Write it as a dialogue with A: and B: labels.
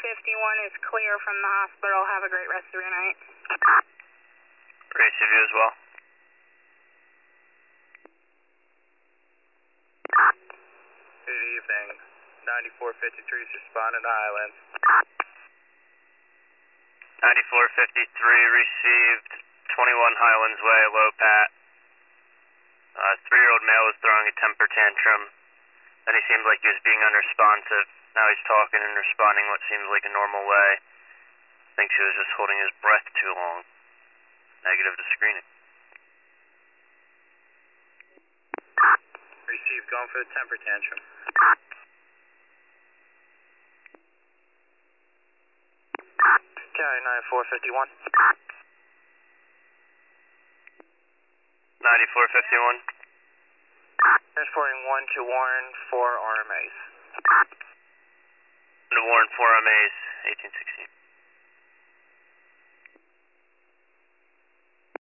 A: is clear from the hospital. Have a great rest of your night.
B: Great to you as well.
C: Good evening. 9453's responding to Highlands.
B: 9453 received 21 Highlands Way, low pat. 3-year-old male was throwing a temper tantrum. Then he seemed like he was being unresponsive. Now he's talking and responding what seems like a normal way. Thinks he was just holding his breath too long. Negative to screening.
C: Received, going for the temper tantrum. County 9451.
B: 9451.
C: Transporting 1 to Warren for RMAs.
B: To Warren 4 MAs, 1816.